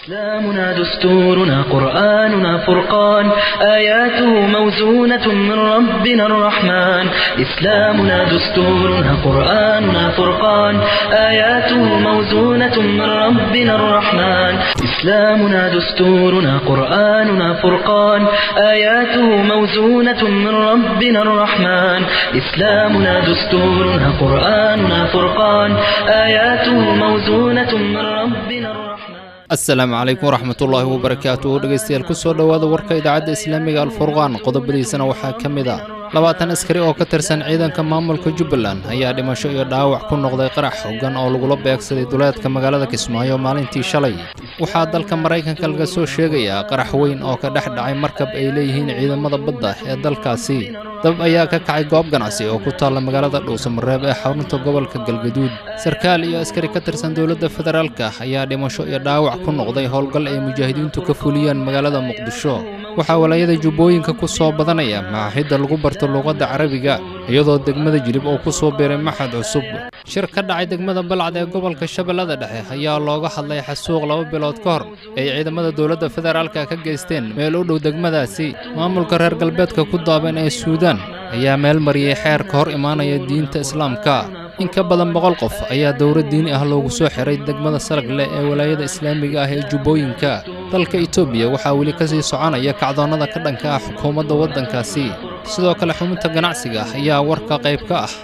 إسلامنا دستورنا قرآننا فرقان آياته موزونة من ربنا الرحمن إسلامنا دستورنا قرآننا فرقان آياته موزونة من ربنا الرحمن إسلامنا دستورنا قرآننا فرقان آياته موزونة من ربنا الرحمن إسلامنا دستورنا قرآننا فرقان آياته موزونة من ربنا الرحمن السلام عليكم ورحمة الله وبركاته dhageystayaal ku soo dhawaada warka idaacadda Islaamiga Al-Furqan qodobadiisana waxaa kamid ah 20 askari oo ka tirsan ciidanka maamulka Jubbaland ayaa dhimasho iyo dhaawac ku noqday qarax xooggan oo lagu beegsaday duleedka magaalada Kismaayo maalintii shalay waxaa dalka Mareykanka laga soo sheegayaa qarax weyn oo ka dhex dhacay markab ay leeyihiin ciidamada badda ee dalkaasi dab ayaa ka kacay goob ganacsi oo ku taal magaalada Dhuusamareeb ee xarunta gobolka Galgaduud sarkaal iyo askari ka tirsan dawladda federaalka ayaa dhimasho iyo dhaawac ku noqday howlgal ay mujaahidiintu ka fuliyeen magaalada Muqdisho waxa walaayada Jubbooyinka ku soo badanaya maaxida lagu barto luqadda Carabiga iyadoo degmada Jilib oo ku soo beeray maxad cusub shir ka dhacay degmada Balcad ee gobolka Shabeellada Dhexe ayaa looga hadlay xasuuq 2 bilood ka hor ay ciidamada dawladda federaalka ka geysteen meel u dhow degmadaasi maamulka reer galbeedka ku daaban ee Suudaan ayaa meel mariyay xeer ka hor imaanaya diinta Islaamka in ka badan 100 qof ayaa dowlad diini ah loogu soo xiray degmada Salagle ee walaayada Islaamiga ah ee Jubbooyinka dalka Itoobiya waxa wali ka sii soconaya kacdoonada ka dhanka ah xukuumadda wadankaasi sidoo kale xubinta ganacsiga ayaa warka qayb ka ah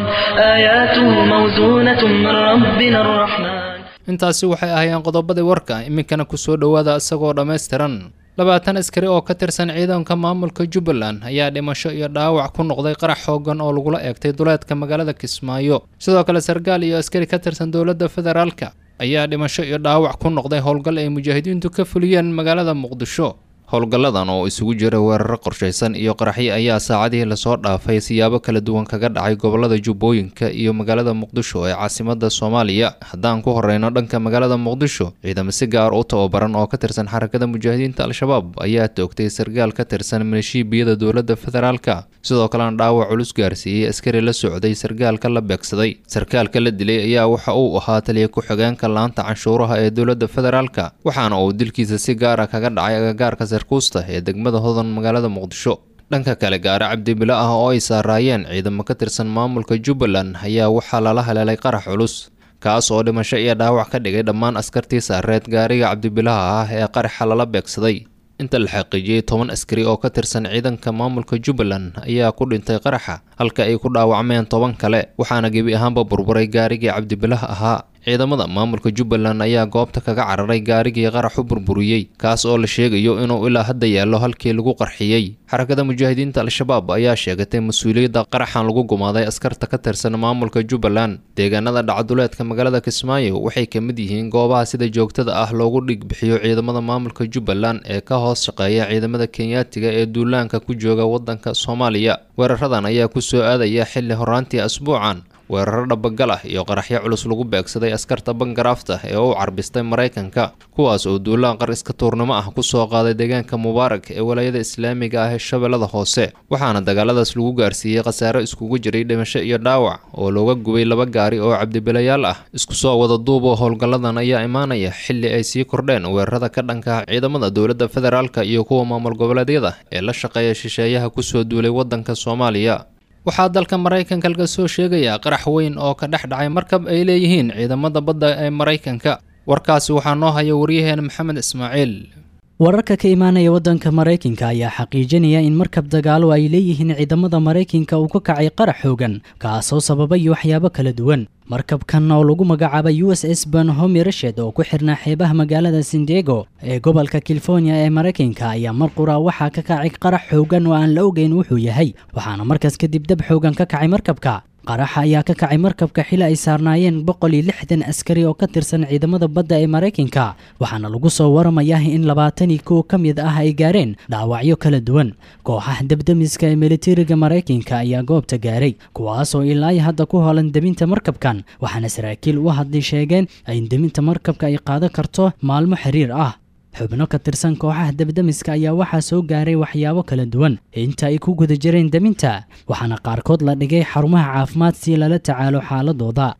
آياته موزونة من ربنا الرحمن intaasi waxay ahaayeen qodobada warka iminkana ku soo dhawaada asagoo dhameystiran 20 askari oo ka tirsan ciidanka maamulka Jubbaland ayaa dhimasho iyo dhaawac ku noqday qarax xooggan oo lagu eegtay duleedka magaalada Kismaayo sidoo kale sarkaal iyo askari ka tirsan dawladda federaalka ayaa dhimasho iyo dhaawac ku noqday howlgal ay mujaahidiintu ka fuliyeen magaalada Muqdisho howlgalladan oo isugu jira weerar qorsheysan iyo qaraxyo ayaa saacadihii la soo dhaafay siyaabo kala duwan kaga dhacay gobolada Jubbooyinka iyo magaalada Muqdisho ee caasimadda Soomaaliya haddaan ku horeyno dhanka magaalada Muqdisho ciidamo si gaar ah u tababaran oo ka tirsan xarakada mujaahidiinta Al-Shabaab ayaa toogtay sarkaal ka tirsan milishiyada dawladda federaalka sidoo kale dhaawac culus gaarsiiyay askari la socday sarkaalka la beegsaday sarkaalka la dilay ayaa waxa uu ahaa taliye ku xigeenka laanta canshuuraha ee dawladda federaalka waxaana uu dilkiisa si gaar ah kaga dhacay agagaarka sarkuusta ee degmada Hodan magaalada Muqdisho dhanka kale gaari cabdi bila ah oo ay saarayeen ciidamo ka tirsan maamulka Jubbaland ayaa waxa la helay qarax culus kaas oo dhimasho iyo dhaawac ka dhigay dhammaan askartii saareed gaariga cabdi bilaha ah ee qaraxa la beegsaday inta la xaqiijiyay 10 askari oo ka tirsan ciidanka maamulka Jubbaland ayaa ku dhintay qaraxa halka ay ku dhaawacmeen 10 kale waxaana gebi ahaanba burburay gaarigii cabdi bilaha ahaa ciidamada maamulka Jubbaland ayaa goobta kaga cararay gaarigii qarax u burburiyay kaas oo la sheegayo inuu ilaa hadda yaalo halkii lagu qarxiyay xarakada mujaahidiinta Al-Shabaab ayaa sheegatay mas'uuliyadda qaraxan lagu gumaaday askarta ka tirsan maamulka Jubbaland deegaanada dhacduleedka magaalada Kismaayo waxay ka mid yihiin goobaha sida joogtada ah loogu dhig bixiyo ciidamada maamulka Jubbaland ee ka hoos shaqeeya ciidamada Kenyaatiga ee duulaanka ku jooga wadanka Soomaaliya weeraradan ayaa ku soo aadaya xilli horaantii asbuucan weerar dhabagal ah iyo qaraxyo culus lagu beegsaday askarta Bangarafta ee uu carbistay Mareykanka kuwaas oo duulaan qar iska tuurnimo ah ku soo qaaday deegaanka Mubaarak ee walaayada Islaamiga ah ee Shabeellada Hoose waxaana dagaaladaas lagu gaarsiiyay khasaare iskugu jiray dhimasho iyo dhaawac oo looga gubay 2 gaari oo cabdibilayaal ah isku soo wada duubo howlgalladan ayaa imaanaya xilli ay sii kordheen weerarada ka dhanka ciidamada dawladda federaalka iyo kuwa maamul goboleedyada ee la shaqeeya shisheeyaha ku soo duulay wadanka Soomaaliya waxaa dalka Mareykanka laga soo sheegayaa qarax weyn oo ka dhex dhacay markab ay leeyihiin ciidamada badda ee Mareykanka warkaasi waxaa noo haya wariyaheen Maxamed Ismaaciil wararka ka imaanaya wadanka Mareykanka ayaa xaqiijinaya in markab dagaal ay leeyihiin ciidamada Mareykanka uu ka kacay qarax xoogan kaas oo sababay waxyaabo kala duwan markabkan oo lagu magacaabay USS Bonhomme Richard oo ku xirnaa xeebaha magaalada San Diego ee gobolka California ee Mareykanka ayaa mar qura waxa ka kacay qarax xoogan oo aan la ogeyn wuxuu yahay waxaana markaas kadib dab xoogan ka kacay markabka qaraxa ayaa ka kacay markabka xilli ay saarnaayeen 160 askari oo ka tirsan ciidamada badda ee Mareykanka waxaana lagu soo waramayaa in 21 ka mid ah ay gaareen dhaawacyo kala duwan kooxaha dabdamiska ee militariga Mareykanka ayaa goobta gaaray kuwaas oo ilaa hadda ku howlan dabinta markabkan waxaana saraakiil u hadlay sheegeen in dabinta markabka ay qaadan karto maalmo xiriir ah xubno ka tirsan kooxaha dabdamiska ayaa waxa soo gaaray waxyaabo kala duwan inta ay ku guda jireen daminta waxaana qaarkood la dhigay xarumaha caafimaad si lala tacaalo xaaladooda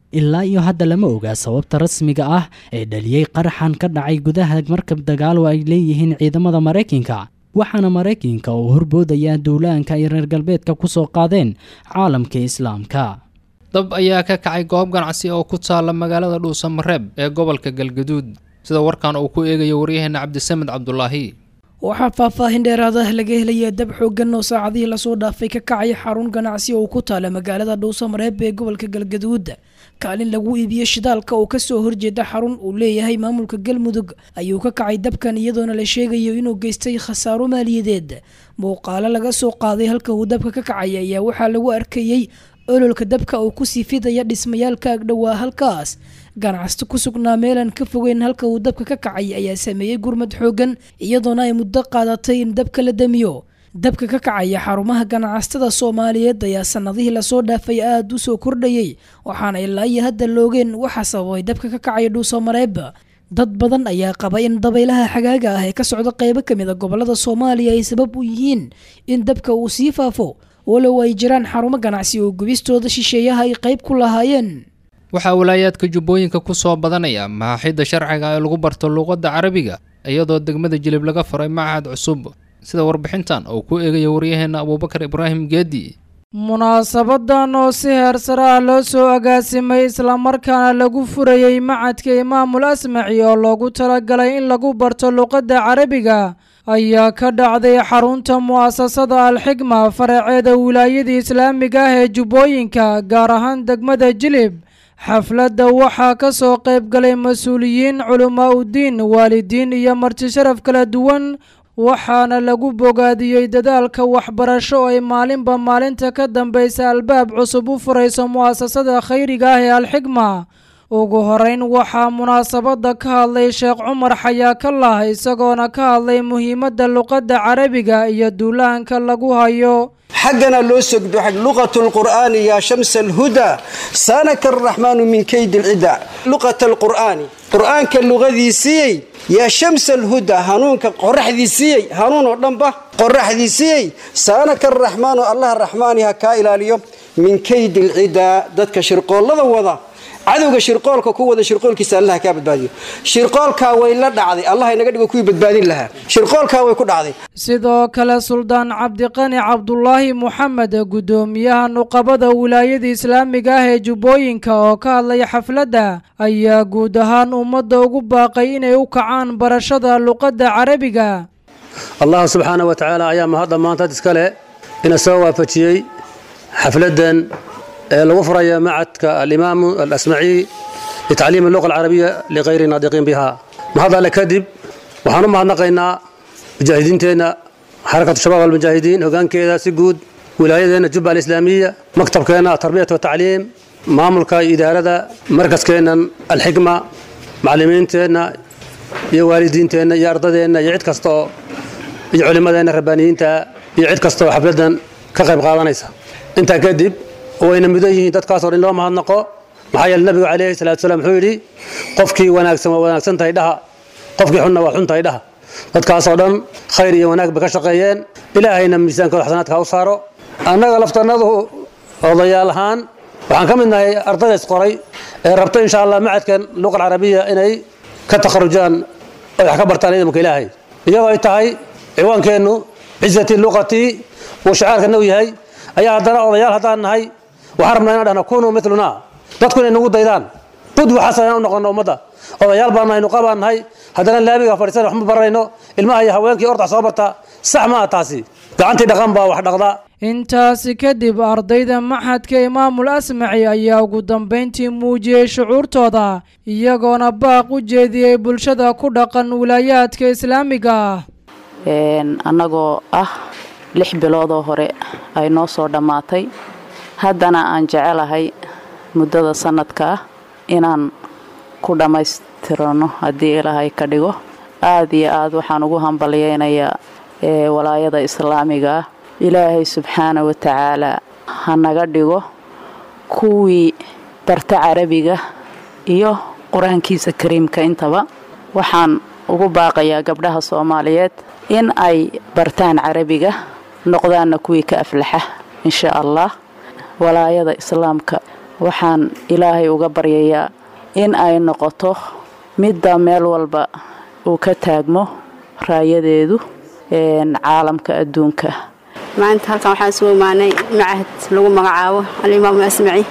ilaa iyo hadda lama ogaa sababta rasmiga ah ee dhaliyey qaraxan ka dhacay gudaha markab dagaal oo ay leeyihiin ciidamada Mareykanka, waxaana Mareykanka uu horboodaya duulaanka ay reer galbeedka ku soo qaadeen caalamka Islaamka. dab ayaa ka kacay goob ganacsi oo ku taala magaalada Dhuusamareeb ee gobolka Galgaduud, sida warkan uu ku eegayo waryaheena Cabdisamed Cabdullaahi. waxaa faahfaahin dheeraad ah laga helay dab xooggan oo saacadihii la soo dhaafay ka kacay xarun ganacsi oo ku taala magaalada Dhuusamareeb ee gobolka Galgaduud. kaalin lagu iibiyo shidaalka oo ka soo horjeeda xarun uu leeyahay maamulka Galmudug ayuu ka kacay dabkan iyadoona la sheegayo inuu geystay khasaaro maaliyadeed. muuqaalo laga soo qaaday halka uu dabka ka kacay ayaa waxaa lagu arkayay ololka dabka oo ku sii fidaya dhismayaalka agdhowaa halkaas. ganacsato ku sugnaa meelan ka fogeyn halka uu dabka ka kacay ayaa sameeyay gurmad xoogan iyadoona ay muddo qaadatay in dabka la damiyo. dabka ka kacaya xarumaha ganacsatada Soomaaliyeed ayaa sanadihii la soo dhaafay aad u soo kordhayay, waxaana ilaa iyo hadda loogeen waxa sababay dabka ka kacay Dhuusamareeb. dad badan ayaa qaba in dabaylaha xagaaga ah ee ka socda qaybo kamid ah gobolada Soomaaliya ay sabab u yihiin in dabka uu sii faafo, walow ay jiraan xarumo ganacsi oo gubistooda shisheeyaha ay qayb ku lahaayeen. waxaa walaayaadka Jubbooyinka ku soo badanaya maaxidda sharciga ee lagu barto luqadda Carabiga iyadoo degmada Jilib laga furay macahad cusub, sida warbixintan oo ku eegayo waryaheena Abuubakar Ibraahim Geedi. munaasabadan oo si heer sare ah loo soo agaasimay isla markaana lagu furayay macadka Imaamul Asmaci oo loogu talagalay in lagu barto luqadda Carabiga ayaa ka dhacday xarunta mu'asasada Al-Xigma faraceeda wilaayada Islaamiga ah ee Jubbooyinka, gaar ahaan degmada Jilib. xafladda waxaa ka soo qayb galay mas'uuliyiin, culamaa u diin, waalidiin iyo marti sharaf kala duwan, waxaana lagu bogaadiyey dadaalka waxbarasho ay maalinba maalinta ka dambaysa albaab cusub u furayso mu'asasada khayriga ah ee Al-Xigma. ugu horeyn waxaa munaasabada ka hadlay Sheekh Cumar Xayaakallah isagoona ka hadlay muhiimadda luqadda Carabiga iyo duulaanka lagu hayo. حقنا لو سجد لغة القرآن يا شمس الهدى سانك الرحمن من كيد العدا. لغة القرآن قرآن كاللغة ذي سي يا شمس الهدى هانون كقرح ذي سي هانون ودنبه قرح ذي سي سانك الرحمن الله الرحمن هكا إلى اليوم من كيد العدا ذاتك شرق الله وضع عدوك شرقولك كوة شرقولك سأل الله كابد بادي شرقولك وإلا دعضي الله ينقدك كوي بدبادين لها شرقولك ويكون دعضي. sidoo kale Suldaan Cabdiqani Cabdullaahi Muxamed gudoomiyaha nuqabada wilaayada Islaamiga ah ee Jubbooyinka oo ka hadlay xafladda ayaa guud ahaan ummadda ugu baaqay inay u kacaan barashada luqadda Carabiga. Allah subhanahu wa ta'ala ayaa mahad maanta iskale in soo waafajiyay xafladan lagu furayo macadka al-Imaam al-Asmaci لتعليم اللغة العربية لغير الناطقين بها. هذا لكذب وحنا ما نقينا مجاهدين تينا حركة الشباب المجاهدين وكان كذا سجود ولايتنا جبهة الإسلامية مكتب كنا تربية وتعليم مملكة إدارة مركز كنا الحكمة معلمين تينا يا والدين تينا يا أرضنا يعد كستو يا علماء ربانيين تا يعد كستو حفلة كغيب قاضنيسا أنت كذب وين مديه تتكاثر إلا ما هنقو maxaa nabiga kaleey salaatu salaam wuxuu yiri qofkii wanaagsan tahay dhaha qofkii xunna waa xun tahay dhaha dadkaas oo dhan khayr iyo wanaag ba ka shaqeeyeen ilaahayna miisaankooda xasanaadka u saaro. annaga laftanadu odayaal ahaan waxaan ka midnahay ardayda isqoray ee rabta insha Allah macadkan luqada carabiga inay ka takharujaan oo wax ka bartaan idinka ilaahay iyadoo ay tahay ciwaankeenu cizzati luqati wa shi'aarkana uu yahay ayaa haddana odayaal haddaan nahay waxaan rabnaa inaan dhahno kunu mithluna dadku inay nagu daydaan qudwa xasan u noqono umada odayaal baan nahay nuqabaan nahay haddana laabiga fariisan wax ma barayno ilmaha iyo haweenkii ordax soo barta sax ma taasi gacantii dhaqan baa wax dhaqda. intaasi kadib ardayda maxadka Imaamul Asmaci ayaa ugu dambeyntii muujiyay shucuurtooda iyagoona baaq u jeediyay bulshada ku dhaqan wilaayadka Islaamiga. annagoo 6 bilood oo hore ay noo soo dhamaatay haddana aan jecelahay muddada sanadka inaan ku dhamaystirano haddii Ilaahay ka dhigo. aad iyo aad waxaan ugu hambaliyeynayaa walaayada Islaamiga. Ilaahay subxaanahu wa ta'ala hanaga dhigo kuwii barta Carabiga iyo Quraankiisa Kariimka intaba. waxaan ugu baaqayaa gabdhaha Soomaaliyeed in ay bartaan Carabiga noqdaana kuwii ka aflaxa insha Allah. walaayada Islaamka waxaan ilaahay uga baryayaa in ay noqoto midda meel walba uu ka taagmo raayadeedu caalamka adduunka. maanta halkan waxaan soo imaanay macahad lagu magacaabo al-Imaam al-Asmaci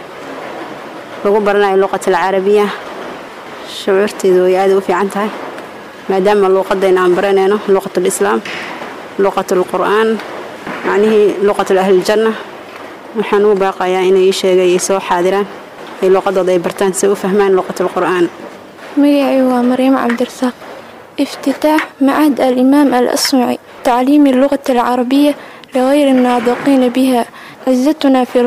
lagu baranayo luqadda al-Carabiya. shucuurteedu way aad u fiican tahay maadaama luqadayna aan baranayno luqadda al-Islaam, luqadda al-Qur'aan, macnaheedu luqadda ahli janna. waxaan u baaqayaa inay sheegay soo xaadiraan ay luqadooda ay bartaan si u fahmaan luqadda al-Qur'aan. magacaygu waa Maryam Cabdirasaaq. افتتاح معهد الإمام الأصمعي تعليم اللغة العربية لغير الناطقين بها. عزتنا في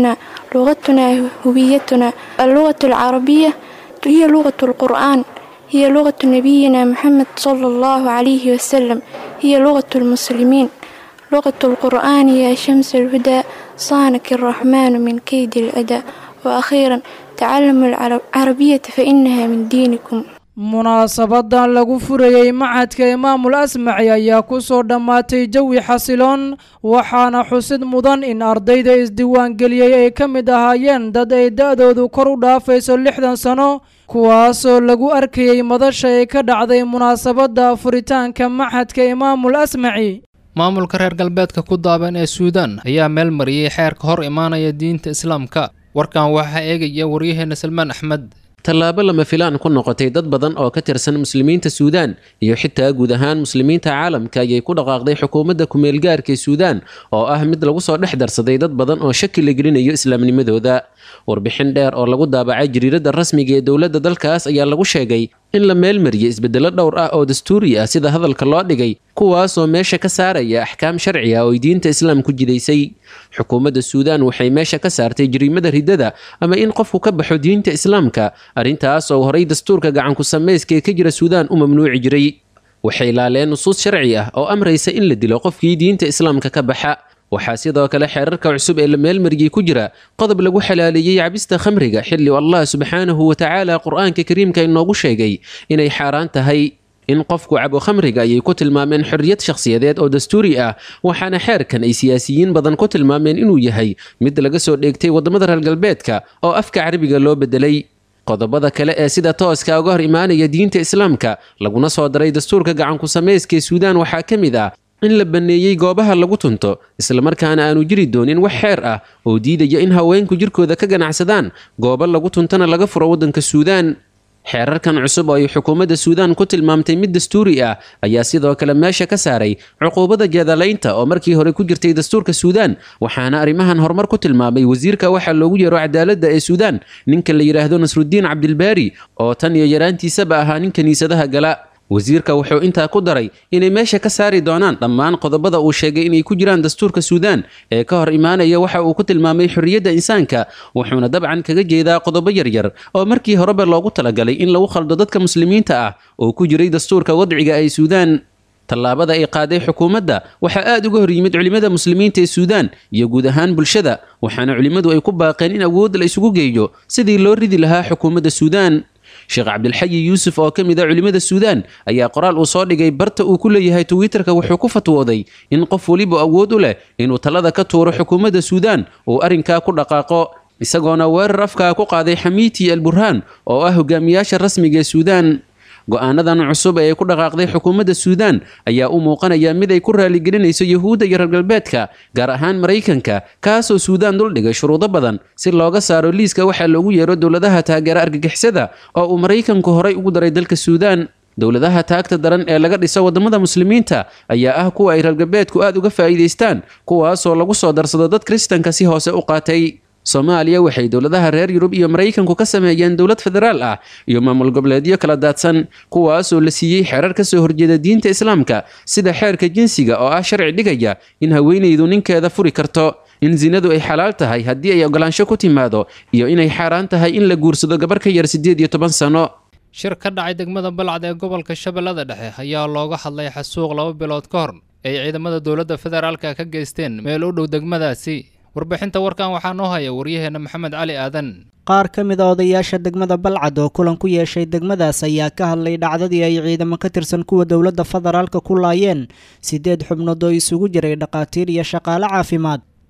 لغتنا هويتنا. اللغة العربية هي لغة القرآن، هي لغة نبينا محمد صلى الله عليه وسلم، هي لغة المسلمين. لغة القرآن يا شمس الهدى صانك الرحمن من كيد الأداء. وأخيرا تعلموا العربية فإنها من دينكم. munaasabadan lagu furayay macadka Imaamul Asmaci ayaa ku soo dhammaatay jawi xasiloon, waxaana xusid mudan in ardayda isdiiwaan geliyay ay ka mid ahaayeen dad ay da'doodu kor u dhaafayso 60 sano, kuwaasoo lagu arkayay madasha ay ka dhacday munaasabada furitaanka macadka Imaamul Asmaci. maamulka reer galbeedka ku daaban ee Suudaan ayaa meel mariyay xeerka hor imaanaya diinta Islaamka. warkan waxaa eegaya waryaheena Salmaan Axmed. tallaabo lama filaan ku noqotay dad badan oo ka tirsan muslimiinta Suudaan iyo xitaa guud ahaan muslimiinta caalamka ayay ku dhaqaaqday xukuumadda ku-meelgaarka ee Suudaan oo ah mid lagu soo dhex darsaday dad badan oo shaki la gelinayo islaamnimadooda. warbixin dheer oo lagu daabacay jariirada rasmiga ee dowladda dalkaas ayaa lagu sheegay in la meelmariyay isbedelo dhowr ah oo dastuuri ah sida hadalka loo dhigay, kuwaasoo meesha ka saaraya axkaam sharci ah oo diinta islaamku jidaysay. xukuumadda Suudaan waxay meesha ka saartay jariimada ridada ama in qofku ka baxo diinta islaamka, arrintaas oo horay dastuurka gacan ku samayska ee ka jira Suudaan u mamnuuci jiray. waxay laaleen nusuus sharci ah oo amraysa in la dilo qofkii diinta islaamka ka baxa. waxaa sidoo kale xeerarka cusub ee la meelmariyay ku jira qodob lagu xalaaleeyay cabista khamriga xilli Allah subxaanahu wa tacaala qur'aanka kariimka inoogu sheegay inay xaaraan tahay. in qofku cabo khamriga ayay ku tilmaameen xorriyad shakhsiyadeed oo dastuuri ah, waxaana xeerkan ay siyaasiyiin badan ku tilmaameen inuu yahay mid laga soo dheegtay waddamada reer galbeedka oo afka carabiga loo bedelay. qodobada kale ee sida tooska uga hor imaanaya diinta islaamka laguna soo daray dastuurka gacan ku samayska ee Suudaan waxaa ka mid ah in la baneeyay goobaha lagu tunto, islamarkaana aanu jiri doonin wax xeer ah oo diidaya in haweenku jirkooda ka ganacsadaan, goobo lagu tuntana laga furo waddanka Suudaan. xeerarkan cusub oo ay xukuumadda Suudaan ku tilmaamtay mid dastuuri ah ayaa sidoo kale meesha ka saaray cuquubada jeedalaynta oo markii hore ku jirtay dastuurka Suudaan, waxaana arrimahan horumar ku tilmaamay wasiirka waxa loogu yeero cadaaladda ee Suudaan, ninka la yiraahdo Nasruddin Abdilbaari oo tan iyo yaraantiisaba ahaa nin kaniisadaha gala. wasiirka wuxuu intaa ku daray inay meesha ka saari doonaan dhammaan qodobada uu sheegay inay ku jiraan dastuurka Suudaan ee ka hor imaanaya waxa uu ku tilmaamay xorriyadda insaanka, wuxuuna dabcan kaga jeedaa qodobo yaryar oo markii horeba loogu talagalay in lagu khaldo dadka muslimiinta ah oo ku jiray dastuurka wadciga ee Suudaan. tallaabada ay qaaday xukuumadda waxaa aad uga hor yimid culimada muslimiinta ee Suudaan iyo guud ahaan bulshada, waxaana culimadu ay ku baaqeen in awood la isugu geeyo sidii loo ridi lahaa xukuumadda Suudaan. sheekh cabdilxayi yuusuf oo ka mid ah culimada Suudaan ayaa qoraal uu soo dhigay barta uu ku leeyahay Twitterka wuxuu ku fatwooday in qof waliba awood u leh inuu talada ka tuuro xukuumadda Suudaan oo arrinkaa ku dhaqaaqo, isagoona weerar afkaa ku qaaday Xamiiti al-Burhaan oo ah hogaamiyaasha rasmiga ee Suudaan. go'aanadan cusub ee ku dhaqaaqday xukuumadda Suudaan ayaa u muuqanaya mid ay ku raali gelinayso Yahuudda iyo reer galbeedka, gaar ahaan Mareykanka, kaasoo Suudaan dul dhigay shuruudo badan si looga saaro liiska waxa loogu yeero dowladaha taageera argagixisada oo uu Mareykanku horay ugu daray dalka Suudaan. dowladaha taagta daran ee laga dhiso wadamada muslimiinta ayaa ah kuwa ay reer galbeedku aad uga faa'iideystaan, kuwaasoo lagu soo darsado dad Kristanka si hoose u qaatay. Soomaaliya waxay dowladaha reer Yurub iyo Mareykanku ka sameeyeen dowlad federaal ah iyo maamul goboleedyo kala daadsan, kuwaasoo la siiyey xeerar ka soo horjeeda diinta islaamka sida xeerka jinsiga oo ah sharci dhigaya in haweenaydu ninkeeda furi karto, in zinadu ay xalaal tahay haddii ay ogolaansho ku timaado, iyo inay xaaraan tahay in la guursado gabar ka yar 18 sano. shir ka dhacay degmada Balcad ee gobolka Shabeellada Dhexe ayaa looga hadlay xasuuq 2 bilood ka hor ay ciidamada dowladda federaalka ka geysteen meel u dhow degmadaasi. warbixinta warkan waxaa noo haya waryaheena Maxamed Cali Aadan. qaar ka mid ah odayaasha degmada Balcad oo kulan ku yeeshay degmadaas ayaa ka hadlay dhacdadii ay ciidamo ka tirsan kuwa dowladda federaalka ku laayeen 8 xubnood oo isugu jiray dhaqaatiir iyo shaqaale caafimaad,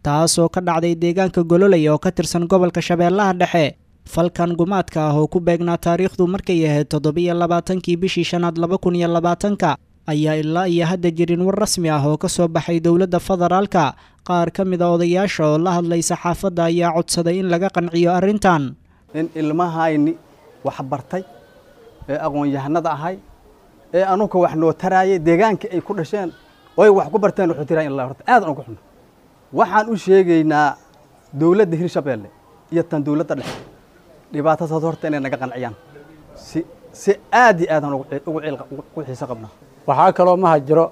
taasoo ka dhacday deegaanka gololey oo ka tirsan gobolka shabeellaha dhexe falkan gumaadka ah oo ku beegnaa taariikhdu markay ahayd 27 bishii shanaad 2020 ayaa ilaa iyo hadda jirin war rasmi ah oo ka soo baxay dowladda federaalka. qaar ka mid a odayaasha oo la hadlay saxaafadda ayaa codsaday in laga qanciyo arrintan. in ilmahayni wax bartay ee aqoon-yahanada ahay ee anuka wax noo taraayay deegaanka ay ku dhasheen oo wax ku barteen wuxuu tiraan ilaa horta aad aan ku xun waxaan u sheegaynaa dowladda Hirshabeelle iyo tan dowladda dhexe dhibaatadaas horta inay naga qanciyaan si aad iyo aad aan ugu xiisa qabnaa. waxaa kaloo ma jiro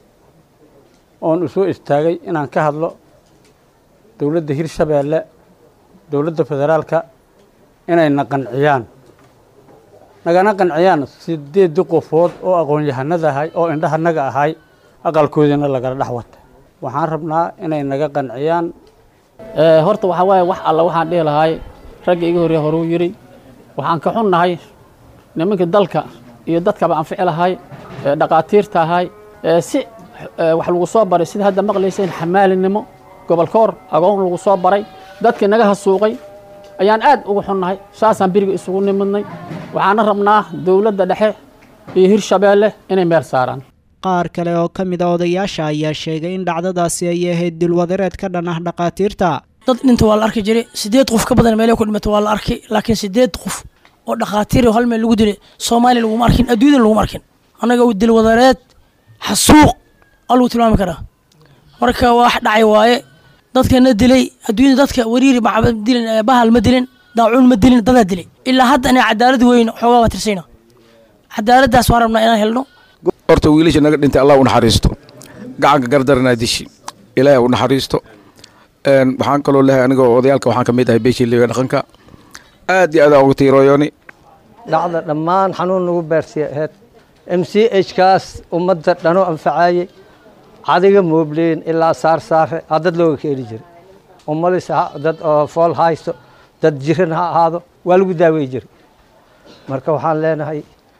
oon u soo istaagay inaan ka hadlo dowladda Hirshabeelle dowladda federaalka inayna qanciyaan nagana qanciyaan 8 qofood oo aqoon-yahanada ahay oo indhahanaga ahay aqalkoodina lagala dhaxwata waxaan rabnaa inay naga qanciyaan. horta waxa waaye wax alla waxaan dhihi lahay ragga iga horreeyay hore u yiri waxaan ka xunnahay nimanka dalka iyo dadkaba anfici lahay dhaqaatiirta ahay si wax lagu soo baray sida hadda maqlayseen xamaalinimo gobolkoor aqoon lagu soo baray dadkii naga hasuuqay ayaan aad ugu xunnahay saasaan biriga isugu nimidnay waxaana rabnaa dowladda dhexe iyo Hirshabeelle inay meel saaraan. qaar kale oo ka mid a odayaasha ayaa sheegay in dhacdadaasi ay ahayd dilwadareed ka dhan ah dhaqaatiirta. dad inta waa la arki jiray 8 qof ka badan meel ay ku dhimatay waa la arkay laakiin 8 qof oo dhaqaatiir oo hal meel lagu dilay Soomaaliya lagu markin adduunka lagu markin anaga u dilwadareed xasuuq aluu tilmaami karaa marka wax dhacay waaye dadkana dilay adduunka dadka wariiri macbad dilin bahal ma dilin daacuun ma dilin dad dilay ilaa hadda inay cadaalad weyn xoogaa tirsayna cadaaladaas waan rabnaa inaan helno. horta wiilasha naga dhintay Allah u naxariisto gacanka gardarna dishi ilaahay u naxariisto waxaan kaloo leeyahay aniga odayaalka waxaan kamid ahay beeshii liga dhaqanka aad iyo aad ugu tiirooyoni dhacda dhammaan xanuun lagu beersiyeed MCH kaas ummadda dhano anfacayay adiga moobleen ilaa saar dad looga keeni jiray ummadisa dad fool haysto dad jiran ha ahaado waa lagu daaweey jiray marka waxaan leenahay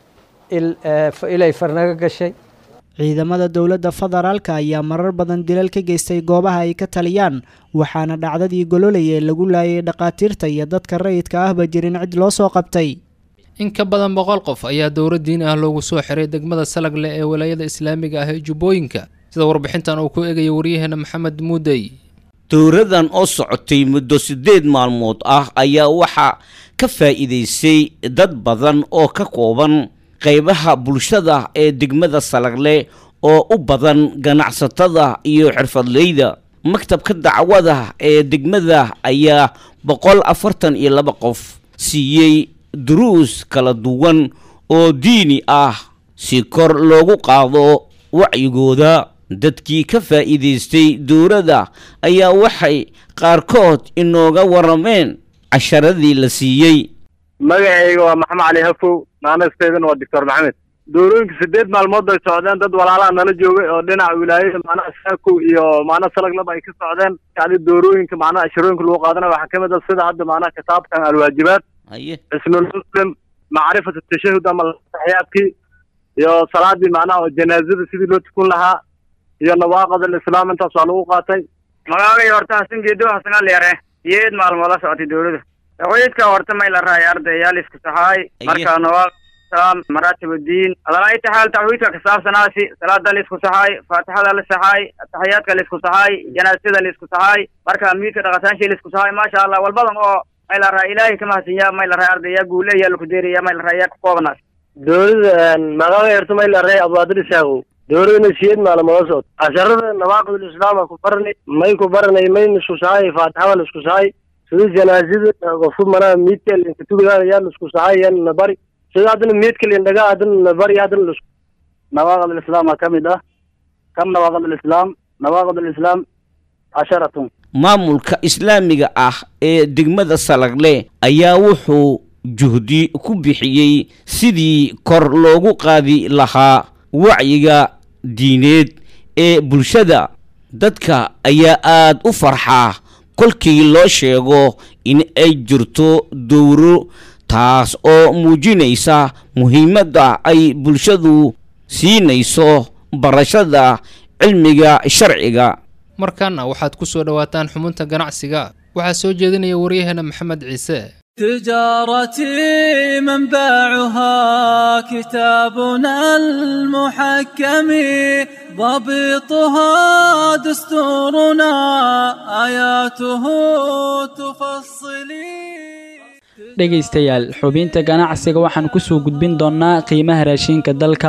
ilay farnaga gashay. ciidamada dowladda federaalka ayaa marar badan dilal ka geystay goobaha ay ka taliyaan waxaana dhacdadii gololey ee lagu laayay dhaqaatiirta iyo dadka rayidka ahba jirin cid loo soo qabtay. in ka badan 100 qof ayaa dowlad diin ah loogu soo xiray degmada Salagle ee wilaayada Islaamiga ah ee Jubbooyinka sida warbixintan uu ku eegay wariyaheena Maxamed Muudey. dowladan oo socotay muddo 8 maalmood ah ayaa waxa ka faa'iideysay dad badan oo ka kooban qaybaha bulshada ee degmada Salagle oo u badan ganacsatada iyo xirfadleyda. maktabka dacwada ee degmada ayaa 142 qof siiyay duruus kala duwan oo diini ah si kor loogu qaado wacyigooda. dadkii ka faa'iideystay dowladda ayaa waxay qaarkood inooga warameen casharadii la siiyey. magacayga waa Maxamed Cali Hafow naanasteedana waa Dr. Maxamed. doorooyinka 8 maalmood ay socdeen dad walaalaha nala joogay oo dhinaca wilaayada macnaha Saako iyo macnaha Salaglaba ay ka socdeen kali doorooyinka macnaha ashirooyinka loo qaadana waxa kamid ah sida hadda macnaha kitaabkan alwaajibaat isnul muslim macrifatu tashahhud ama tahiyaadkii iyo salaadii macnaha janaazada sidii loo tukun lahaa iyo nawaaqid al-islaam intaas waa lagu qaatay. magaalada horta singeedo xasan leere yeed maalmood la socotay dowladda qoyska horta ma ila raay ardayaal isku sahay marka nawaaqid salaam maratib diin alay taxal tawhiidka ka saabsanaasi salaada la isku sahay faatixada la sahay tahiyaadka la isku sahay janaazada la isku sahay marka miidka dhaqataan la isku sahay ma sha Allah walbadan oo ma ila raay ilaahi kama hasiya ma ila raay ardaya guuleeya la ku deeriya ma ila raay ku koobanaas dowladda magaalada horta ma ila raay abwaadri saago dowladna siyeed maalmood soo casharada nawaaqid al-islaam ku baranay may isku sahay faatixada la isku sahay sida janaazada qof mana miidka inta tuugaya la isku sahay na bari sida hadana miidka indhaga hadana bari hadana nawaaqid al-islaam kamida kam nawaaqid al-islaam nawaaqid al-islaam 10 maamulka islaamiga ah ee degmada Salagle ayaa wuxuu juhdi ku bixiyay sidii kor loogu qaadi lahaa wacyiga diineed ee bulshada. dadka ayaa aad u farxaa kolkii loo sheego in ay jirto dowro taas oo muujinaysa muhiimadda ay bulshadu siinayso barashada cilmiga sharciga. markaana waxaad ku soo dhawaataan xubinta ganacsiga waxaa soo jeedinaya waryaheena maxamed ciise تجارتي منبعها كتابنا المحكم ضبطها دستورنا آياته تفصلي dhegaystayaal xubinta ganacsiga waxaan ku soo gudbin doonaa qiimaha raashinka dalka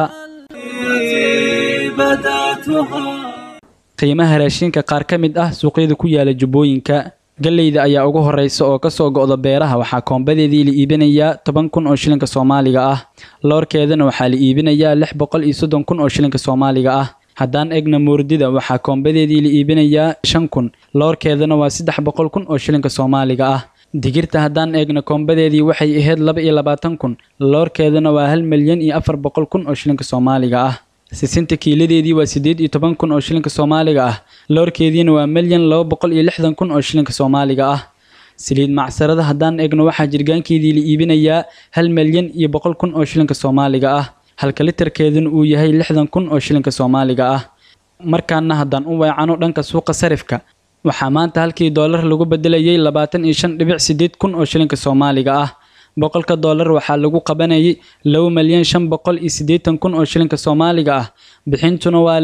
qiimaha raashinka qaar ka mid ah suuqyada ku yaala jubbooyinka galeyda ayaa ugu horeysa oo ka soo go'da beeraha waxaa koombadeedii la iibinayaa 10,000 oo shilinka Soomaaliga ah loorkeedana waxaa la iibinayaa 630,000 oo shilinka Soomaaliga ah haddaan egna moordida waxaa koombadeedii la iibinayaa 5,000 loorkeedana waa 300,000 oo shilinka Soomaaliga ah digirta haddaan eegna koombadeedii waxay ahayd 22,000 loorkeedana waa 1,400,000 oo shilinka Soomaaliga ah sisinta kiiladeedii waa 18,000 oo shilinka Soomaaliga ah loorkeediina waa 1,260,000 oo shilinka Soomaaliga ah saliid macsarada haddaan eegno waxaa jirgaankeedii la iibinayaa 1,100,000 oo shilinka Soomaaliga ah halka litarkeeduna uu yahay 60,000 oo shilinka Soomaaliga ah markaana haddaan u weecano dhanka suuqa sarifka waxaa maanta halkii doolar lagu bedelayay 25.8 oo shilinka Soomaaliga ah boqolka doolar waxaa lagu qabanayay 2,580,000 oo shilinka Soomaaliga ah bixintuna waa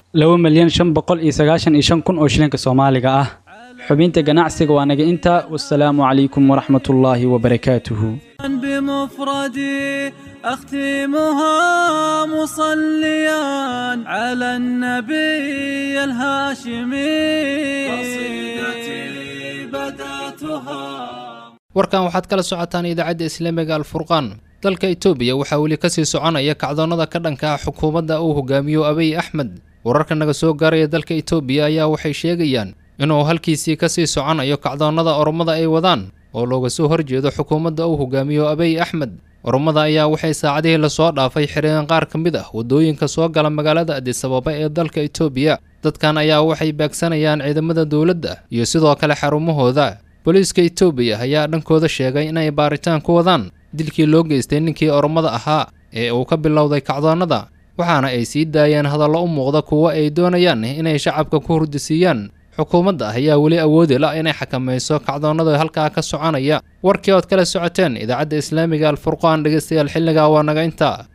2,595,000 oo shilinka Soomaaliga ah xubinta ganacsiga waa naga inta wassalaamu calaykum waraxmatullaahi wabarakaatuhu بمفردي أختمها مصليا على النبي الهاشمي قصيدتي بدأتها warkan waxaad kala socotaan idaacadda islaamiga alfurqaan dalka Itoobiya waxa wali ka sii soconaya kacdoonada ka dhanka ah xukuumadda uu hogaamiyo Abiy Ahmed wararka naga soo gaaraya dalka Itoobiya ayaa waxay sheegayaan inuu halkiisii ka sii soconayo kacdoonada oromada ay wadaan oo looga soo horjeedo xukuumadda uu hogaamiyo Abiy Ahmed oromada ayaa waxay saacadihii la soo dhaafay xireen qaar ka mid ah wadooyinka soo gala magaalada Addis Ababa ee dalka Itoobiya dadkan ayaa waxay baagsanayaan ciidamada dawladda iyo sidoo kale xarumahooda booliiska Itoobiya ayaa dhankooda sheegay inay baaritaan ku wadaan dilkii loo geystay ninkii oromada ahaa ee uu ka bilowday kacdoonada waxaana ay sii daayeen hadallo u muuqda kuwa ay doonayaan inay shacabka ku hurdisiiyaan xukuumadda ayaa weli awoodi la inay xakamayso kacdoonada halkaa ka soconaya warkii ood kala socoteen idaacadda islaamiga alfurqaan dhegeystayaal xilligaa waa naga intaa